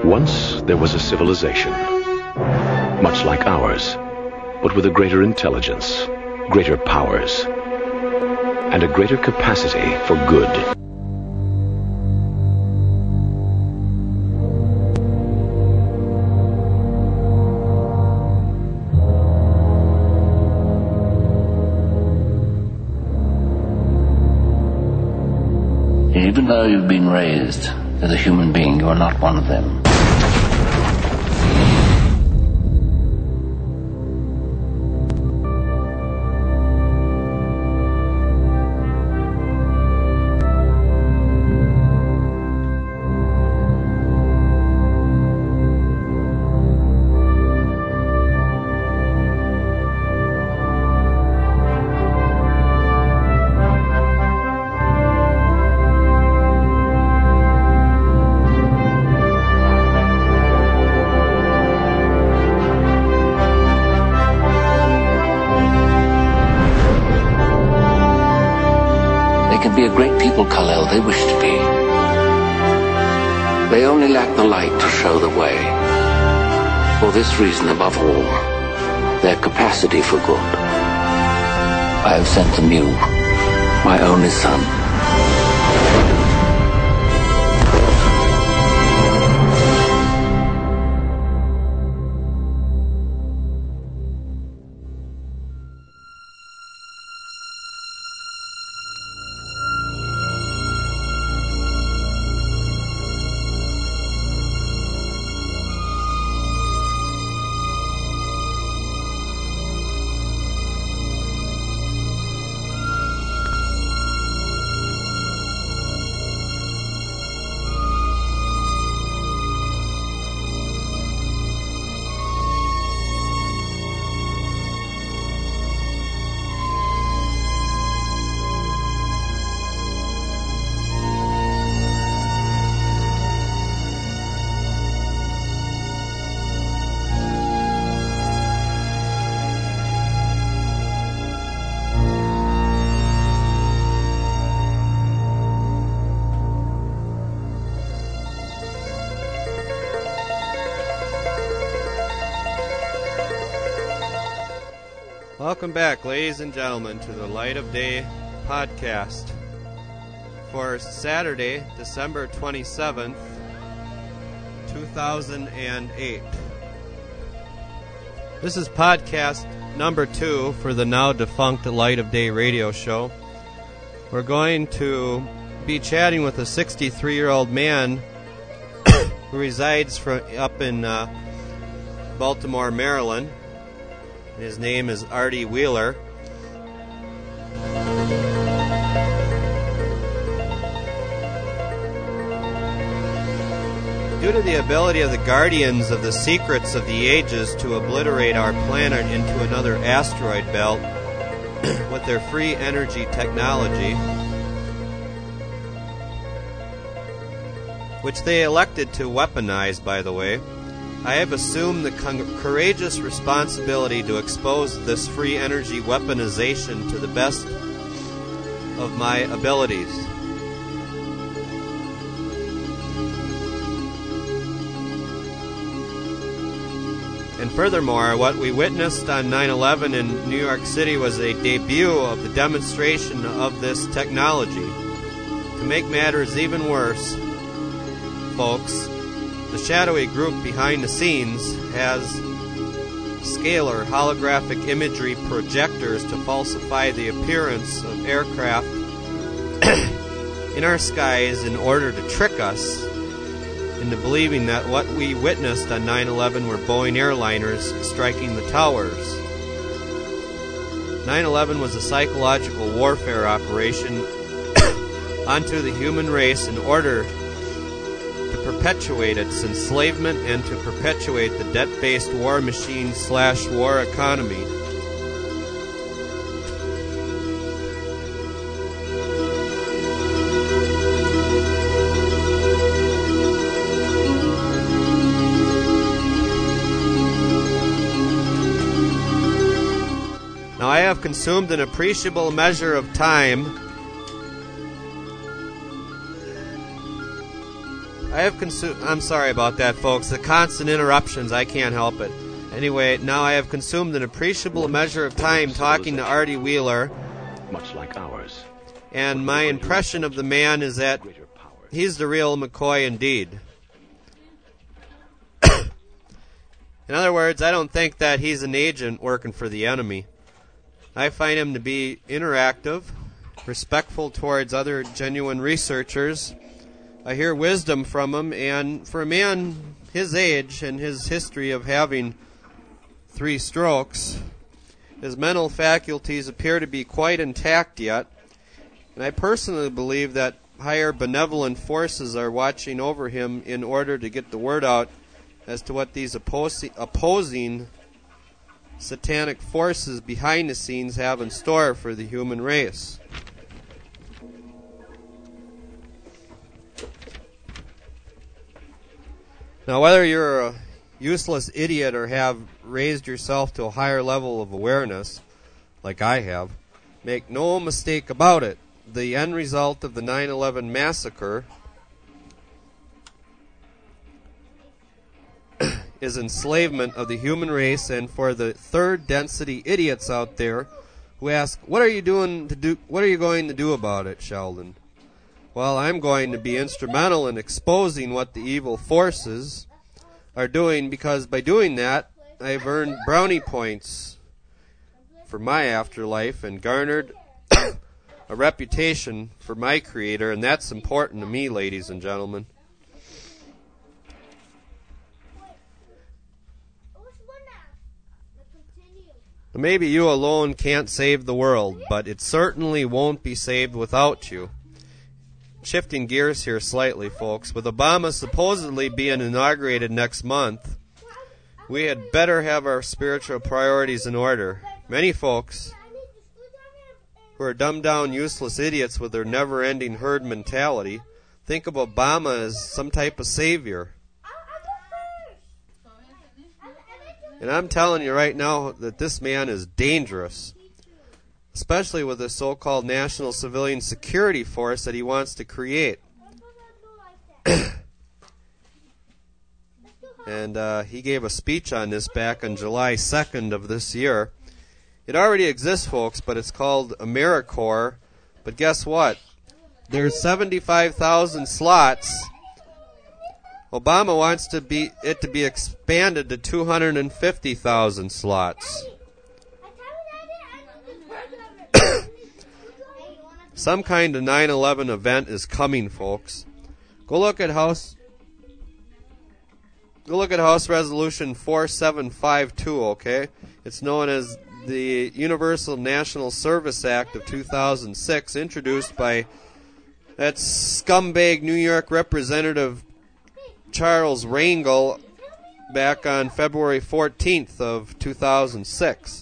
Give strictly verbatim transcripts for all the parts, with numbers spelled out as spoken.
Once there was a civilization, much like ours, but with a greater intelligence, greater powers, and a greater capacity for good. Even though you've been raised as a human being, you are not one of them. Be a great people, Kal-El, they wish to be. They only lack the light to show the way. For this reason, above all, their capacity for good. I have sent them you, my only son. Welcome back, ladies and gentlemen, to the Light of Day podcast for Saturday, December twenty-seventh, two thousand eight. This is podcast number two for the now defunct Light of Day radio show. We're going to be chatting with a sixty-three-year-old man who resides for, up in uh, Baltimore, Maryland. His name is Artie Wheeler. Due to the ability of the guardians of the secrets of the ages to obliterate our planet into another asteroid belt with their free energy technology, which they elected to weaponize, by the way, I have assumed the con- courageous responsibility to expose this free energy weaponization to the best of my abilities. And furthermore, what we witnessed on nine eleven in New York City was a debut of the demonstration of this technology. To make matters even worse, folks, the shadowy group behind the scenes has scalar holographic imagery projectors to falsify the appearance of aircraft in our skies in order to trick us into believing that what we witnessed on nine eleven were Boeing airliners striking the towers. nine eleven was a psychological warfare operation onto the human race in order to perpetuate its enslavement and to perpetuate the debt-based war machine slash war economy. Now I have consumed an appreciable measure of time I have consumed... I'm sorry about that, folks. The constant interruptions, I can't help it. Anyway, now I have consumed an appreciable measure of time talking to Artie Wheeler. Much like ours. And my impression of the man is that he's the real McCoy indeed. In other words, I don't think that he's an agent working for the enemy. I find him to be interactive, respectful towards other genuine researchers. I hear wisdom from him, and for a man his age and his history of having three strokes, his mental faculties appear to be quite intact yet. And I personally believe that higher benevolent forces are watching over him in order to get the word out as to what these opposing, opposing satanic forces behind the scenes have in store for the human race. Now, whether you're a useless idiot or have raised yourself to a higher level of awareness, like I have, make no mistake about it. The end result of the nine eleven massacre is enslavement of the human race, and for the third density idiots out there who ask, what are you doing to do what are you going to do about it, Sheldon? Well, I'm going to be instrumental in exposing what the evil forces are doing, because by doing that I've earned brownie points for my afterlife and garnered a reputation for my creator, and that's important to me, ladies and gentlemen. Maybe you alone can't save the world, but it certainly won't be saved without you. Shifting gears here slightly, folks, with Obama supposedly being inaugurated next month, we had better have our spiritual priorities in order. Many folks who are dumbed-down, useless idiots with their never-ending herd mentality think of Obama as some type of savior. And I'm telling you right now that this man is dangerous, especially with the so-called National Civilian Security Force that he wants to create. And uh, he gave a speech on this back on July second of this year. It already exists, folks, but it's called AmeriCorps. But guess what? There's seventy-five thousand slots. Obama wants to be it to be expanded to two hundred fifty thousand slots. Some kind of nine eleven event is coming, folks. Go look at House Go look at House Resolution four seven five two, okay? It's known as the Universal National Service Act of two thousand six, introduced by that scumbag New York Representative Charles Rangel back on February fourteenth of two thousand six.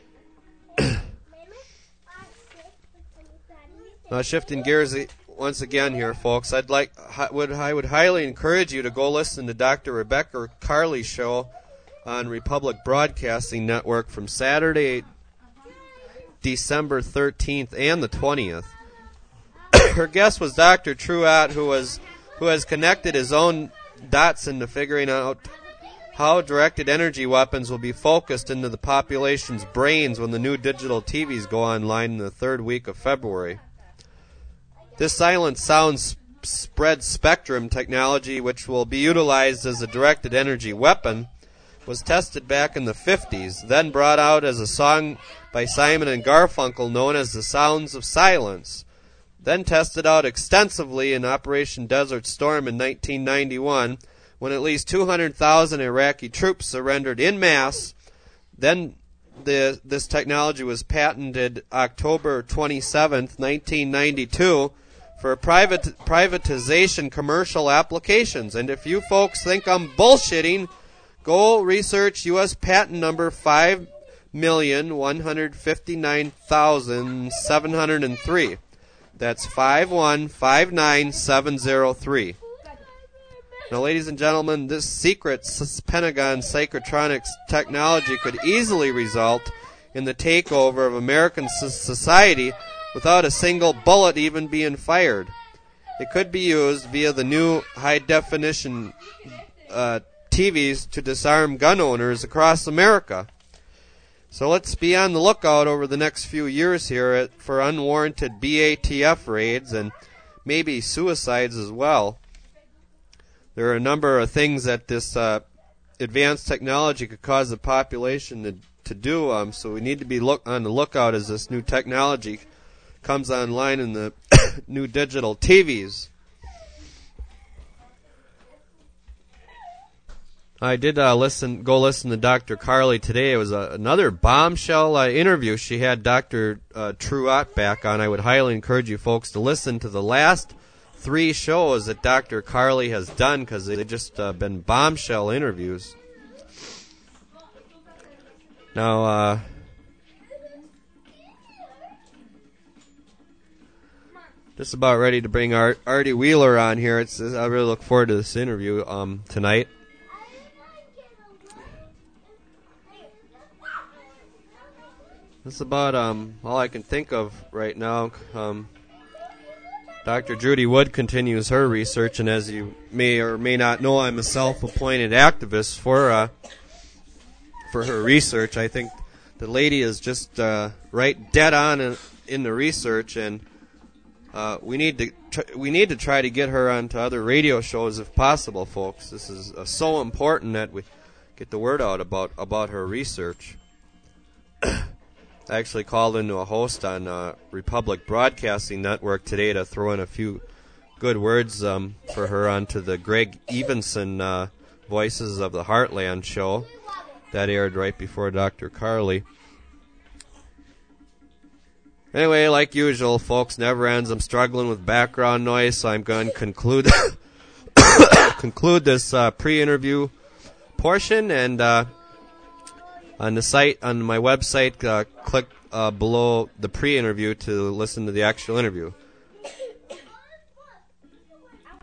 Now, shifting gears once again here, folks, I'd like would I would highly encourage you to go listen to Doctor Rebecca Carley's show on Republic Broadcasting Network from Saturday, December thirteenth and the twentieth. Her guest was Doctor Truatt, who was who has connected his own dots into figuring out how directed energy weapons will be focused into the population's brains when the new digital T Vs go online in the third week of February. This silent sound sp- spread spectrum technology, which will be utilized as a directed energy weapon, was tested back in the fifties, then brought out as a song by Simon and Garfunkel known as The Sounds of Silence, then tested out extensively in Operation Desert Storm in nineteen ninety-one, when at least two hundred thousand Iraqi troops surrendered en masse. Then the, this technology was patented October twenty-seventh, nineteen ninety-two, for private privatization commercial applications. And if you folks think I'm bullshitting, go research U S patent number five million one hundred fifty-nine thousand seven hundred three. That's five one five nine seven zero three. Now, ladies and gentlemen, this secret Pentagon psychotronics technology could easily result in the takeover of American society without a single bullet even being fired. it could be used via the new high-definition uh, T Vs to disarm gun owners across America. So let's be on the lookout over the next few years here at, for unwarranted B A T F raids and maybe suicides as well. There are a number of things that this uh, advanced technology could cause the population to, to do, um, so we need to be look on the lookout as this new technology comes online in the new digital T Vs. I did uh, listen, go listen to Doctor Carly today. It was a, another bombshell uh, interview. She had Doctor Uh, Truott back on. I would highly encourage you folks to listen to the last three shows that Doctor Carly has done, because they've just uh, been bombshell interviews. Now, uh, just about ready to bring Art, Artie Wheeler on here. It's, I really look forward to this interview um, tonight. That's about um, all I can think of right now. Um, Doctor Judy Wood continues her research, and as you may or may not know, I'm a self-appointed activist for uh, for her research. I think the lady is just uh, right dead on in, in the research, and uh, we need to tr- we need to try to get her onto other radio shows if possible, folks. This is uh, so important that we get the word out about about her research. I actually called into a host on uh, Republic Broadcasting Network today to throw in a few good words um, for her onto the Greg Evenson uh, Voices of the Heartland show that aired right before Doctor Carly. Anyway, like usual, folks, never ends. I'm struggling with background noise, so I'm going to conclude conclude this uh, pre-interview portion, and uh, on the site, on my website, uh, click uh, below the pre-interview to listen to the actual interview.